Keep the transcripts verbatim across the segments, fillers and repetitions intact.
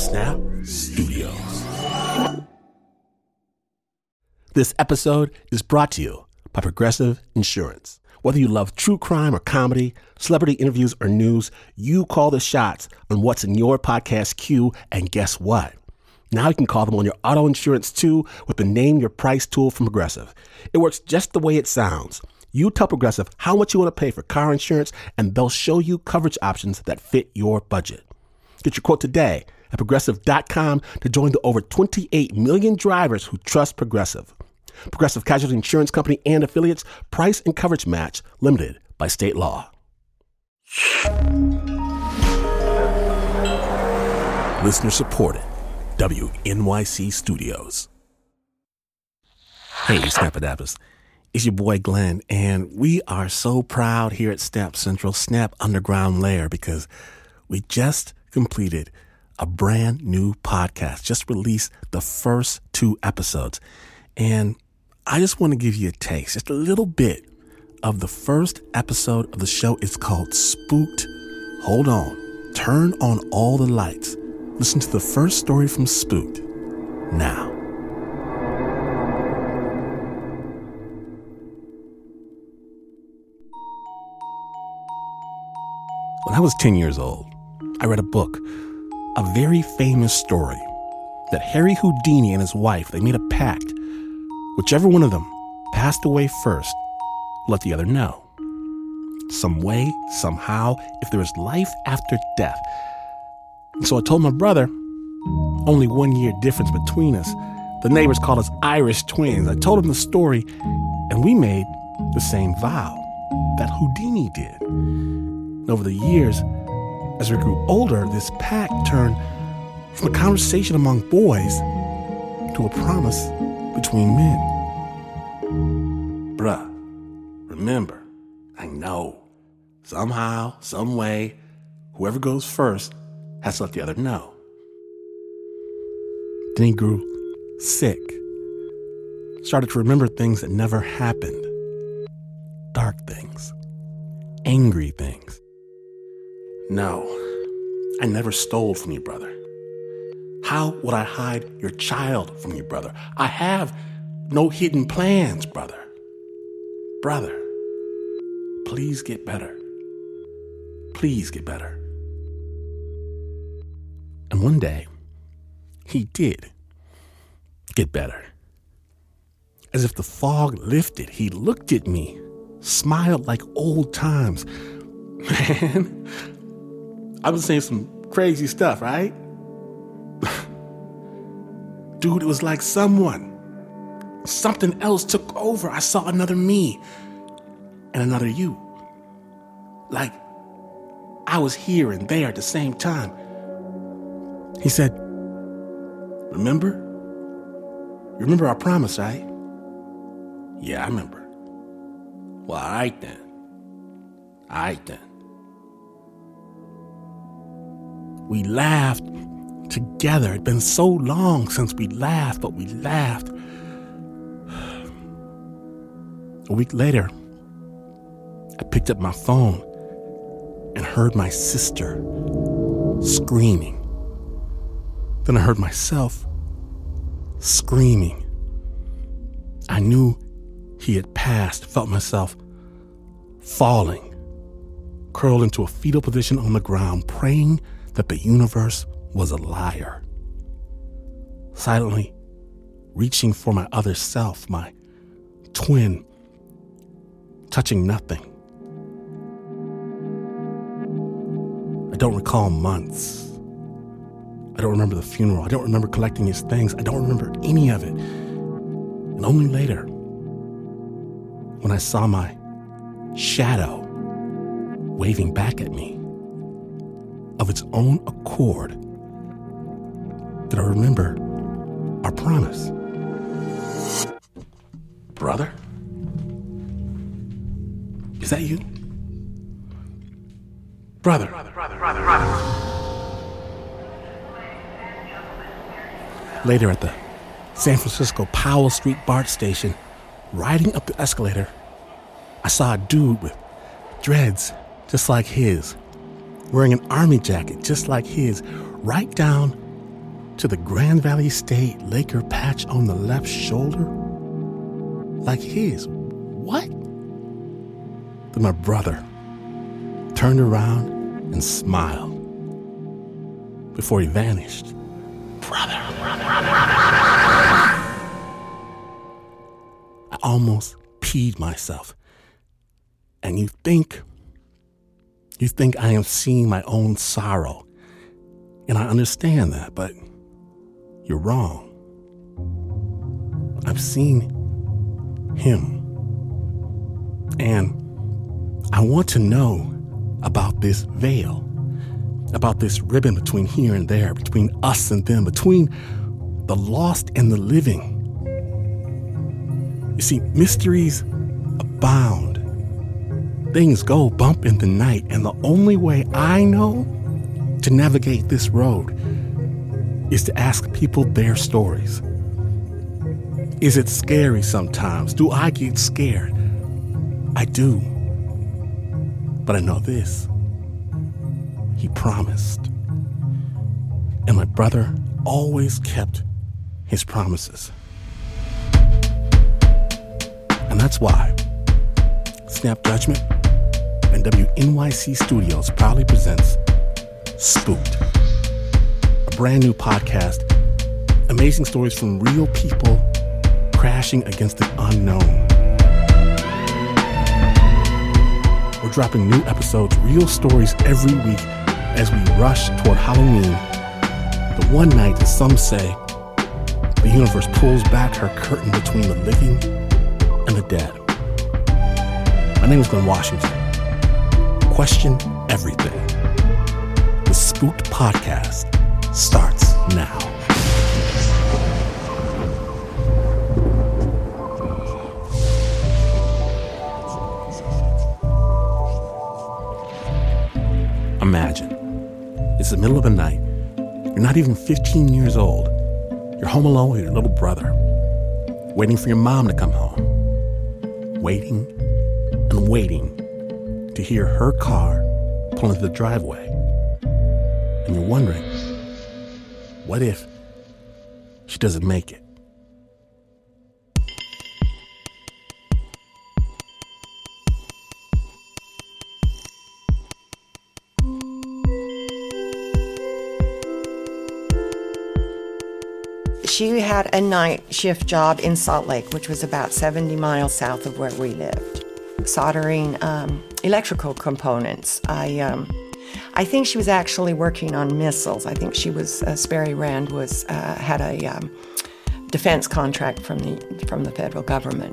Snap Studios. This episode is brought to you by Progressive Insurance. Whether you love true crime or comedy, celebrity interviews or news, you call the shots on what's in your podcast queue, and guess what? Now you can call them on your auto insurance too with the Name Your Price tool from Progressive. It works just the way it sounds. You tell Progressive how much you want to pay for car insurance, and they'll show you coverage options that fit your budget. Get your quote today at Progressive dot com to join the over twenty-eight million drivers who trust Progressive. Progressive Casualty Insurance Company and affiliates. Price and coverage match limited by state law. Listener supported. W N Y C Studios. Hey, Snap-a-dappers. It's your boy Glenn, and we are so proud here at Snap Central, Snap Underground Layer, because we just completed a brand new podcast, just released the first two episodes. And I just want to give you a taste, just a little bit of the first episode of the show. It's called Spooked. Hold on. Turn on all the lights. Listen to the first story from Spooked now. When I was ten years old, I read a book, a very famous story, that Harry Houdini and his wife, they made a pact. Whichever one of them passed away first, let the other know. Some way, somehow, if there is life after death. And so I told my brother, only one year difference between us. The neighbors called us Irish twins. I told him the story, and we made the same vow that Houdini did. And over the years, as we grew older, this pact turned from a conversation among boys to a promise between men. Bruh, remember, I know, somehow, some way, whoever goes first has to let the other know. Then he grew sick, started to remember things that never happened, dark things, angry things. No, I never stole from you, brother. How would I hide your child from you, brother? I have no hidden plans, brother. Brother, please get better. Please get better. And one day, he did get better. As if the fog lifted, he looked at me, smiled like old times. Man, I've been saying some crazy stuff, right? Dude, it was like someone, something else took over. I saw another me and another you. Like I was here and there at the same time. He said, remember? You remember our promise, right? Yeah, I remember. Well, all right then. All right then. We laughed together. It'd been so long since we laughed, but we laughed. A week later, I picked up my phone and heard my sister screaming. Then I heard myself screaming. I knew he had passed, felt myself falling, curled into a fetal position on the ground, praying that the universe was a liar. Silently reaching for my other self, my twin, touching nothing. I don't recall months. I don't remember the funeral. I don't remember collecting his things. I don't remember any of it. And only later, when I saw my shadow waving back at me of its own accord, did I remember our promise. Brother? Is that you? Brother. Brother, brother, brother, brother. Later at the San Francisco Powell Street BART station, riding up the escalator, I saw a dude with dreads just like his, wearing an army jacket just like his, right down to the Grand Valley State Laker patch on the left shoulder? Like his. What? Then my brother turned around and smiled before he vanished. Brother, brother, brother. I almost peed myself. And you think, you think I am seeing my own sorrow. And I understand that, but you're wrong. I've seen him. And I want to know about this veil, about this ribbon between here and there, between us and them, between the lost and the living. You see, mysteries abound. Things go bump in the night, and the only way I know to navigate this road is to ask people their stories. Is it scary sometimes? Do I get scared? I do. But I know this. He promised. And my brother always kept his promises. And that's why Snap Judgment and W N Y C Studios proudly presents Spooked, a brand new podcast, amazing stories from real people crashing against the unknown. We're dropping new episodes, real stories every week as we rush toward Halloween, the one night that some say the universe pulls back her curtain between the living and the dead. My name is Glenn Washington. Question everything. The Spooked Podcast starts now. Imagine, it's the middle of the night. You're not even fifteen years old. You're home alone with your little brother, waiting for your mom to come home. Waiting and waiting to hear her car pull into the driveway. And you're wondering, what if she doesn't make it? She had a night shift job in Salt Lake, which was about seventy miles south of where we lived, soldering um, electrical components. I um, I think she was actually working on missiles. I think she was, uh, Sperry Rand was, uh, had a um, defense contract from the, from the federal government.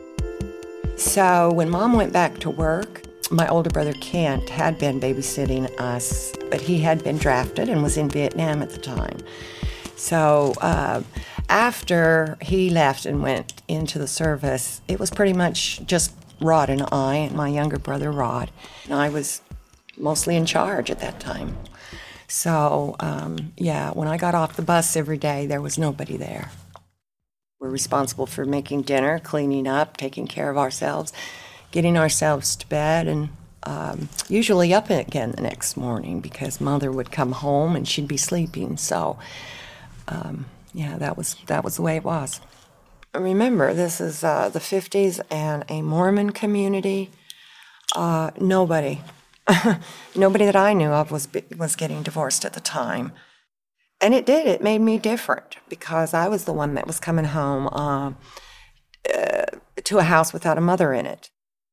So when Mom went back to work, my older brother Kent had been babysitting us, but he had been drafted and was in Vietnam at the time. So uh, after he left and went into the service, it was pretty much just Rod and I, and my younger brother Rod. And I was mostly in charge at that time. So, um, yeah, when I got off the bus every day, there was nobody there. We're responsible for making dinner, cleaning up, taking care of ourselves, getting ourselves to bed, and um, usually up again the next morning because Mother would come home and she'd be sleeping. So, um, yeah, that was that was the way it was. Remember, this is uh, the fifties and a Mormon community. Uh, nobody, nobody that I knew of was was getting divorced at the time. And it did. It made me different because I was the one that was coming home uh, uh, to a house without a mother in it.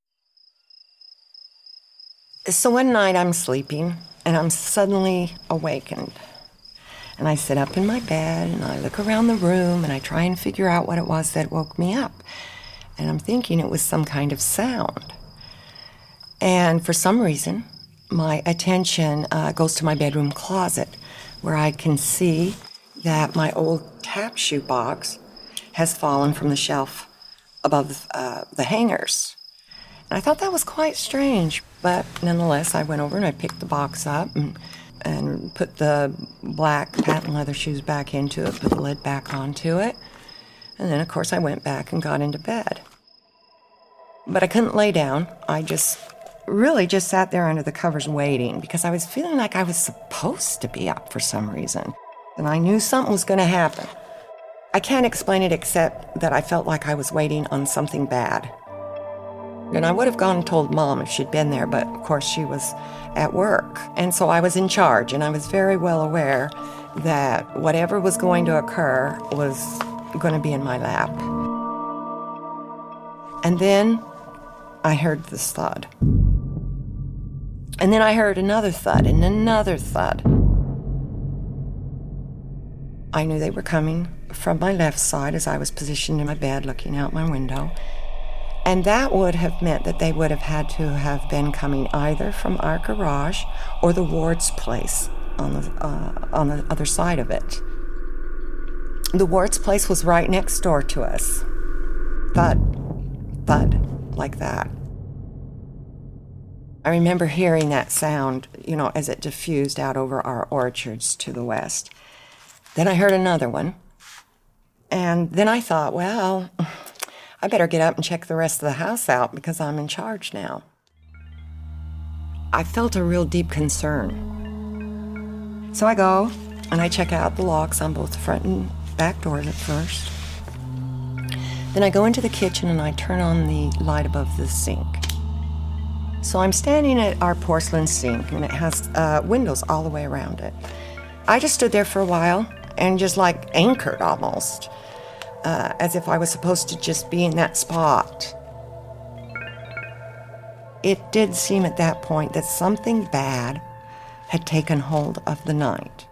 So one night I'm sleeping and I'm suddenly awakened. And I sit up in my bed and I look around the room and I try and figure out what it was that woke me up. And I'm thinking it was some kind of sound. And for some reason, my attention uh, goes to my bedroom closet, where I can see that my old tap shoe box has fallen from the shelf above uh, the hangers. And I thought that was quite strange, but nonetheless, I went over and I picked the box up and, and put the black patent leather shoes back into it, put the lid back onto it. And then, of course, I went back and got into bed. But I couldn't lay down. I just really just sat there under the covers waiting because I was feeling like I was supposed to be up for some reason. And I knew something was going to happen. I can't explain it except that I felt like I was waiting on something bad. And I would have gone and told Mom if she'd been there, but of course she was at work. And so I was in charge, and I was very well aware that whatever was going to occur was going to be in my lap. And then I heard this thud. And then I heard another thud and another thud. I knew they were coming from my left side as I was positioned in my bed looking out my window. And that would have meant that they would have had to have been coming either from our garage or the Ward's place on the, uh, on the other side of it. The Ward's place was right next door to us. Thud, thud, like that. I remember hearing that sound, you know, as it diffused out over our orchards to the west. Then I heard another one. And then I thought, well, I better get up and check the rest of the house out because I'm in charge now. I felt a real deep concern. So I go and I check out the locks on both the front and back doors at first. Then I go into the kitchen and I turn on the light above the sink. So I'm standing at our porcelain sink, and it has uh, windows all the way around it. I just stood there for a while and just like anchored almost, uh, as if I was supposed to just be in that spot. It did seem at that point that something bad had taken hold of the night.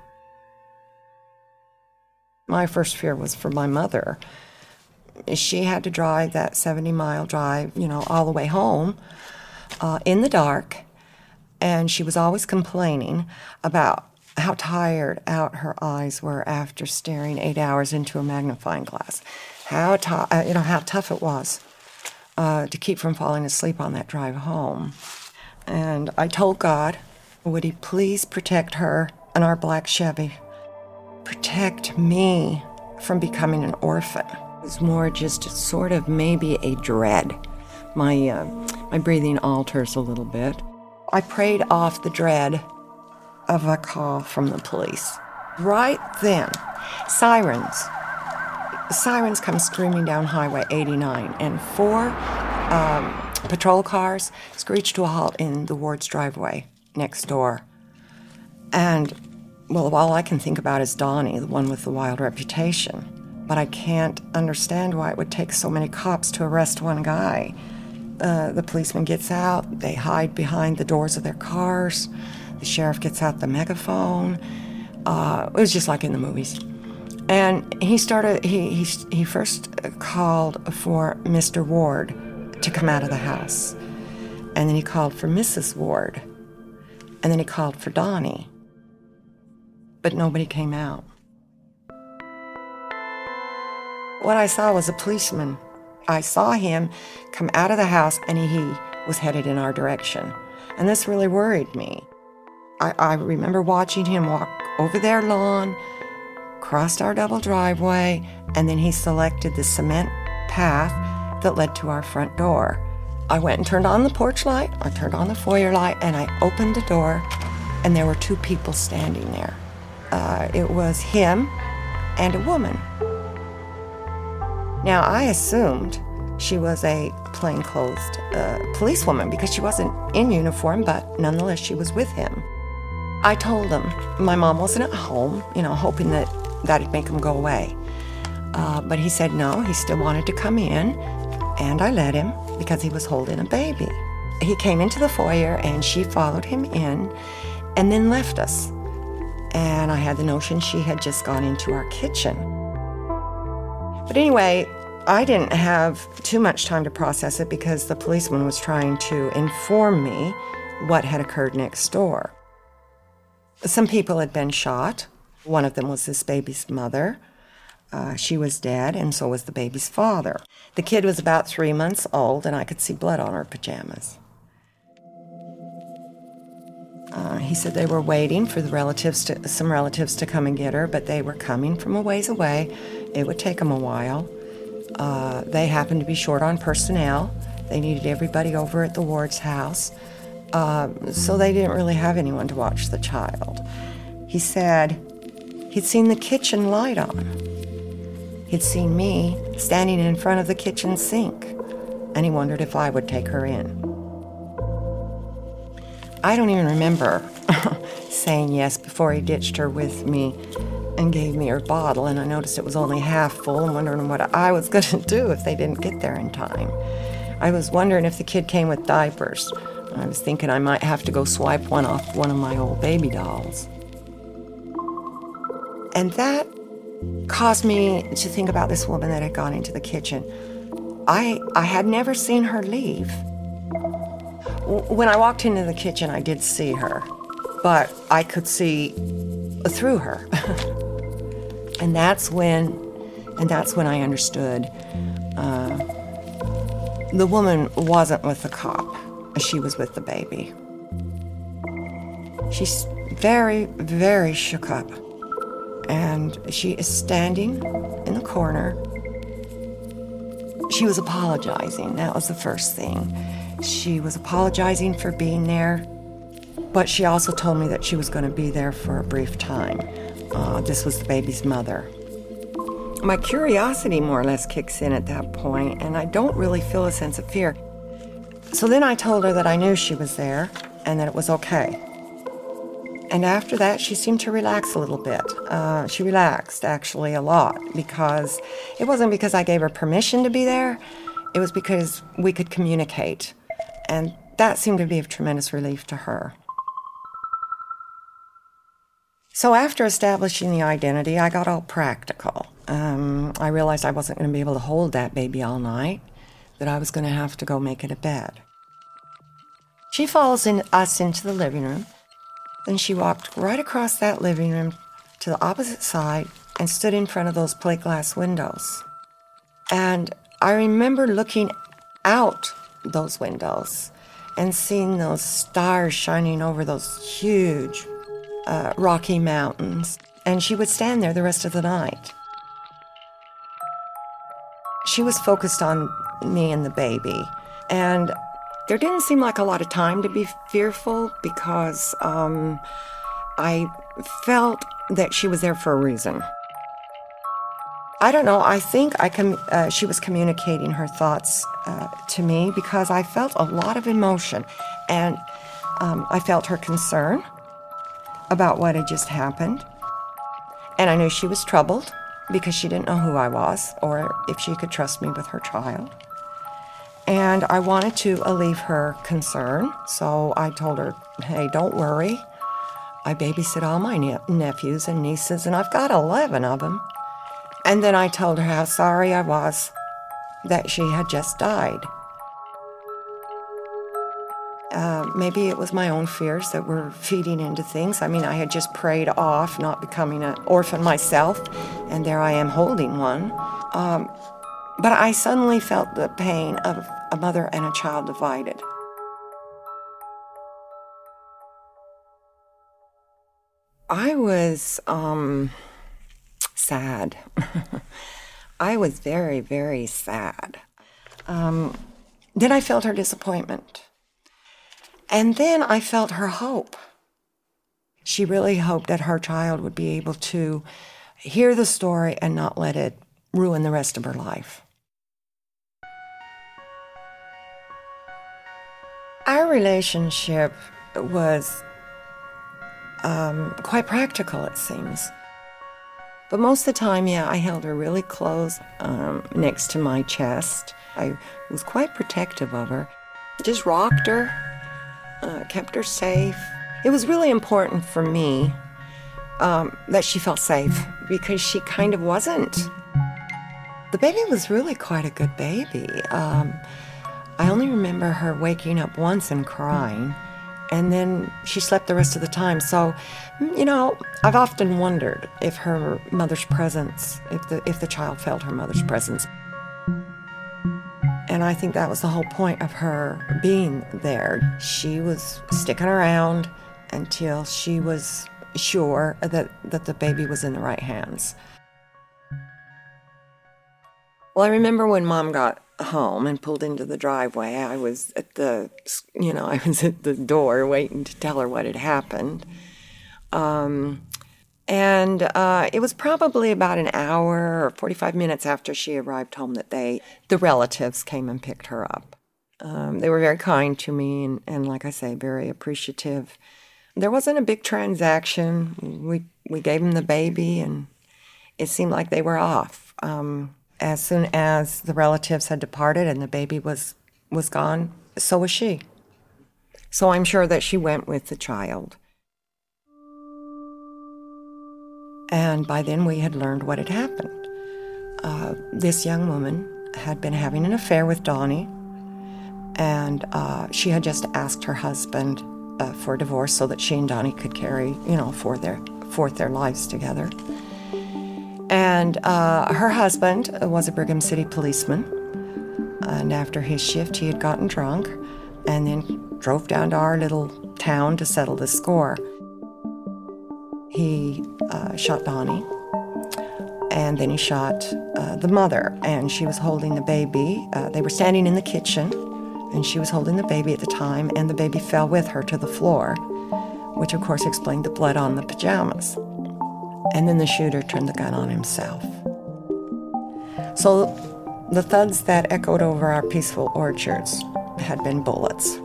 My first fear was for my mother. She had to drive that seventy-mile drive, you know, all the way home uh, in the dark, and she was always complaining about how tired out her eyes were after staring eight hours into a magnifying glass. How t- uh, you know how tough it was uh, to keep from falling asleep on that drive home. And I told God, would He please protect her and our black Chevy, protect me from becoming an orphan. It was more just sort of maybe a dread. My uh, my breathing alters a little bit. I prayed off the dread of a call from the police. Right then, sirens. Sirens come screaming down Highway eighty-nine, and four um, patrol cars screech to a halt in the Ward's driveway next door. And, well, all I can think about is Donnie, the one with the wild reputation. But I can't understand why it would take so many cops to arrest one guy. Uh, the policeman gets out, they hide behind the doors of their cars, the sheriff gets out the megaphone. Uh, it was just like in the movies. And he started, he, he, he first called for Mister Ward to come out of the house. And then he called for Missus Ward. And then he called for Donnie. But nobody came out. What I saw was a policeman. I saw him come out of the house, and he was headed in our direction. And this really worried me. I, I remember watching him walk over their lawn, crossed our double driveway, and then he selected the cement path that led to our front door. I went and turned on the porch light, I turned on the foyer light, and I opened the door, and there were two people standing there. Uh, it was him and a woman. Now, I assumed she was a plainclothes uh, policewoman because she wasn't in uniform, but nonetheless, she was with him. I told him my mom wasn't at home, you know, hoping that that'd make him go away. Uh, but he said no, he still wanted to come in, and I let him because he was holding a baby. He came into the foyer, and she followed him in and then left us. And I had the notion she had just gone into our kitchen. But anyway, I didn't have too much time to process it because the policeman was trying to inform me what had occurred next door. Some people had been shot. One of them was this baby's mother. Uh, she was dead, and so was the baby's father. The kid was about three months old, and I could see blood on her pajamas. Uh, he said they were waiting for the relatives to, some relatives to come and get her, but they were coming from a ways away. It would take them a while. Uh, they happened to be short on personnel. They needed everybody over at the Ward's house, uh, so they didn't really have anyone to watch the child. He said he'd seen the kitchen light on. He'd seen me standing in front of the kitchen sink, and he wondered if I would take her in. I don't even remember saying yes before he ditched her with me and gave me her bottle, and I noticed it was only half full and wondering what I was going to do if they didn't get there in time. I was wondering if the kid came with diapers. I was thinking I might have to go swipe one off one of my old baby dolls. And that caused me to think about this woman that had gone into the kitchen. I I had never seen her leave. When I walked into the kitchen, I did see her, but I could see through her. and that's when, and that's when I understood uh, the woman wasn't with the cop. She was with the baby. She's very, very shook up. And she is standing in the corner. She was apologizing. That was the first thing. She was apologizing for being there, but she also told me that she was going to be there for a brief time. Uh, this was the baby's mother. My curiosity more or less kicks in at that point, and I don't really feel a sense of fear. So then I told her that I knew she was there and that it was okay. And after that, she seemed to relax a little bit. Uh, she relaxed, actually, a lot, because it wasn't because I gave her permission to be there. It was because we could communicate. And that seemed to be of tremendous relief to her. So after establishing the identity, I got all practical. Um, I realized I wasn't going to be able to hold that baby all night, that I was going to have to go make it a bed. She follows in, us into the living room. Then she walked right across that living room to the opposite side and stood in front of those plate glass windows. And I remember looking out those windows and seeing those stars shining over those huge uh, rocky mountains. And she would stand there the rest of the night. She was focused on me and the baby. And there didn't seem like a lot of time to be fearful because um, I felt that she was there for a reason. I don't know, I think I com- uh, she was communicating her thoughts uh, to me because I felt a lot of emotion. And um, I felt her concern about what had just happened. And I knew she was troubled because she didn't know who I was or if she could trust me with her child. And I wanted to alleviate her concern, so I told her, hey, don't worry. I babysit all my ne- nephews and nieces, and I've got eleven of them. And then I told her how sorry I was that she had just died. Uh, maybe it was my own fears that were feeding into things. I mean, I had just prayed off not becoming an orphan myself, and there I am holding one. Um, But I suddenly felt the pain of a mother and a child divided. I was um, sad. I was very, very sad. Um, then I felt her disappointment. And then I felt her hope. She really hoped that her child would be able to hear the story and not let it ruin the rest of her life. Our relationship was um, quite practical, it seems. But most of the time, yeah, I held her really close um, next to my chest. I was quite protective of her. Just rocked her, uh, kept her safe. It was really important for me um, that she felt safe because she kind of wasn't. The baby was really quite a good baby. Um, I only remember her waking up once and crying, and then she slept the rest of the time. So, you know, I've often wondered if her mother's presence, if the if the child felt her mother's presence. And I think that was the whole point of her being there. She was sticking around until she was sure that, that the baby was in the right hands. Well, I remember when Mom got home and pulled into the driveway, I was at the, you know, I was at the door waiting to tell her what had happened. Um, And uh, it was probably about an hour or forty-five minutes after she arrived home that they, the relatives came and picked her up. Um, they were very kind to me and, and, like I say, very appreciative. There wasn't a big transaction. We we gave them the baby, and it seemed like they were off. Um, as soon as the relatives had departed and the baby was, was gone, so was she. So I'm sure that she went with the child. And by then we had learned what had happened. Uh, this young woman had been having an affair with Donnie, and uh, she had just asked her husband uh, for a divorce so that she and Donnie could carry, you know, for their, forth their lives together. And uh, her husband was a Brigham City policeman, and after his shift he had gotten drunk and then drove down to our little town to settle the score. He uh, shot Donnie, and then he shot uh, the mother, and she was holding the baby. Uh, they were standing in the kitchen, and she was holding the baby at the time, and the baby fell with her to the floor, which of course explained the blood on the pajamas. And then the shooter turned the gun on himself. So the thuds that echoed over our peaceful orchards had been bullets.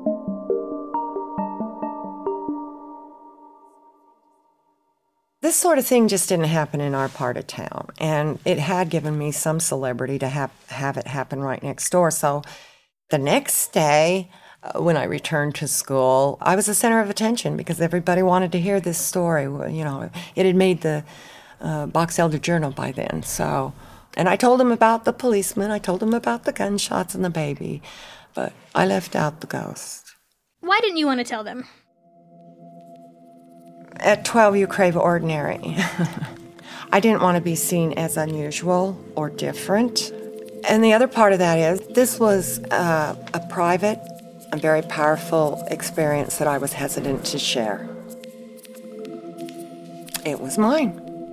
This sort of thing just didn't happen in our part of town, and it had given me some celebrity to have, have it happen right next door. So the next day, uh, when I returned to school, I was the center of attention because everybody wanted to hear this story. You know, it had made the uh, Box Elder Journal by then. So, and I told them about the policeman, I told them about the gunshots and the baby, but I left out the ghost. Why didn't you want to tell them? At twelve, you crave ordinary. I didn't want to be seen as unusual or different. And the other part of that is, this was uh, a private, a very powerful experience that I was hesitant to share. It was mine.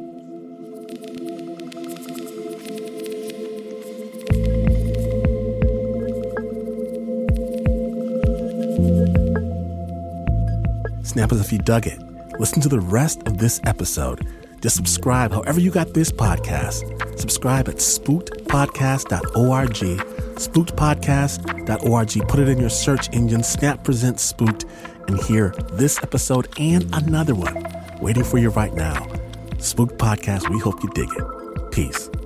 Snappers, if you dug it, listen to the rest of this episode. Just subscribe however you got this podcast. Subscribe at spooked podcast dot org, spooked podcast dot org. Put it in your search engine, Snap Presents Spooked, and hear this episode and another one waiting for you right now. Spooked Podcast, we hope you dig it. Peace.